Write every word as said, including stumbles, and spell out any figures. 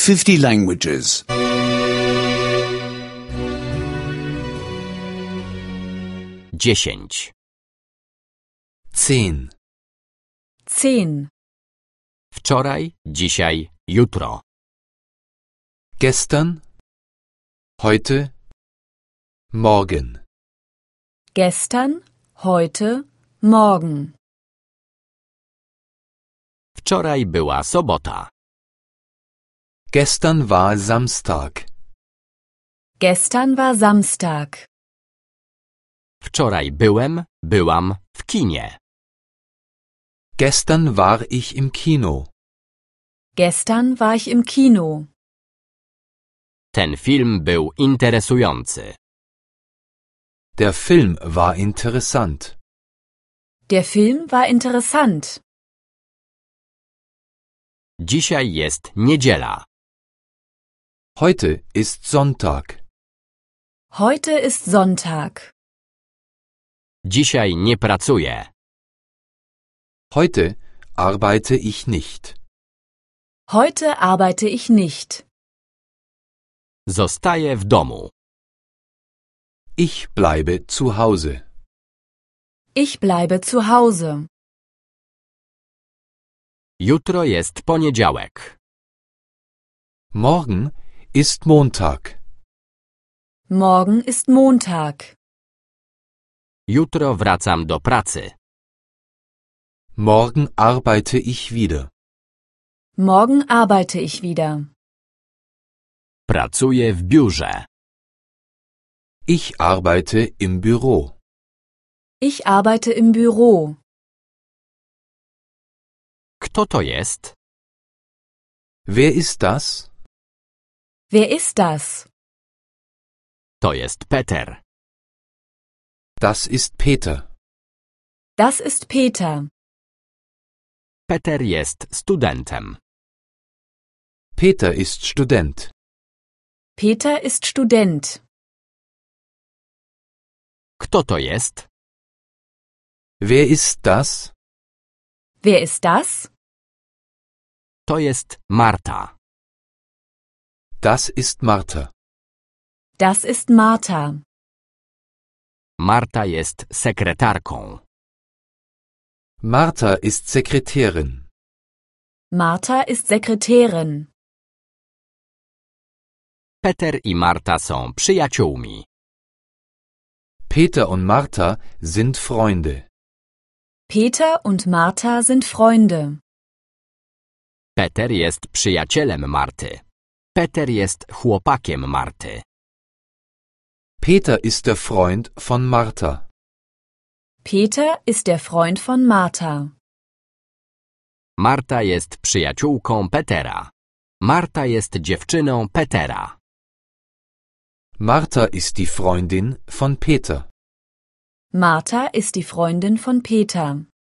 fifty languages. Dziesięć. Zehn. Zehn. Wczoraj, dzisiaj, jutro. Gestern, heute, morgen. Gestern, heute, morgen. Wczoraj była sobota. Gestern war Samstag. Gestern war Samstag. Wczoraj byłem, byłam w kinie. Gestern war ich im Kino. Gestern war ich im Kino. Ten film był interesujący. Der Film war interessant. Der Film war interessant. Dzisiaj jest niedziela. Heute ist Sonntag. Heute ist Sonntag. Dzisiaj nie pracuję. Heute arbeite ich nicht. Heute arbeite ich nicht. Zostaję w domu. Ich bleibe zu Hause. Ich bleibe zu Hause. Jutro jest poniedziałek. Morgen ist Montag. Morgen ist Montag. Jutro wracam do pracy. Morgen arbeite ich wieder. Morgen arbeite ich wieder. Pracuję w biurze. Ich arbeite im Büro. Ich arbeite im Büro. Kto to jest? Wer ist das? Wer ist das? To jest Peter. Das ist Peter. Das ist Peter. Peter jest studentem. Peter ist Student. Peter ist Student. Kto to jest? Wer ist das? Wer ist das? To jest Marta. Das ist Martha. Das ist Martha. Marta jest sekretarką. Martha ist Sekretärin. Martha ist Sekretärin. Peter i Marta są przyjaciółmi. Peter und Martha sind Freunde. Peter und Martha sind Freunde. Peter jest przyjacielem Marty. Peter jest chłopakiem Marty. Peter ist der Freund von Martha. Peter ist der Freund von Martha. Marta jest przyjaciółką Petera. Marta jest dziewczyną Petera. Martha ist die Freundin von Peter. Martha ist die Freundin von Peter.